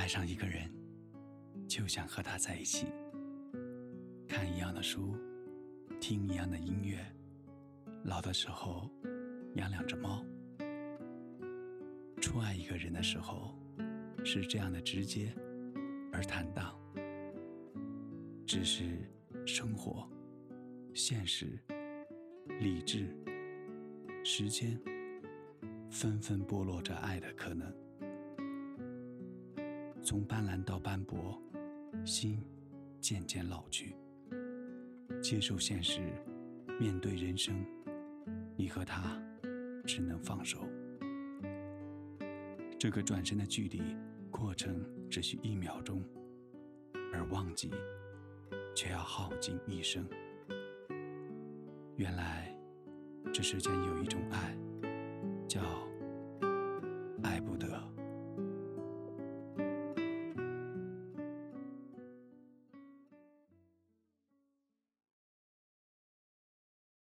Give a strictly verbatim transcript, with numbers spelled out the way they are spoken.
爱上一个人，就想和他在一起，看一样的书，听一样的音乐，老的时候养两只猫。初爱一个人的时候，是这样的直接而坦荡，只是生活、现实、理智、时间纷纷剥落着爱的可能。从斑斓到斑驳，心渐渐老去。接受现实，面对人生，你和他只能放手。这个转身的距离，过程只需一秒钟，而忘记却要耗尽一生。原来这世间有一种爱，叫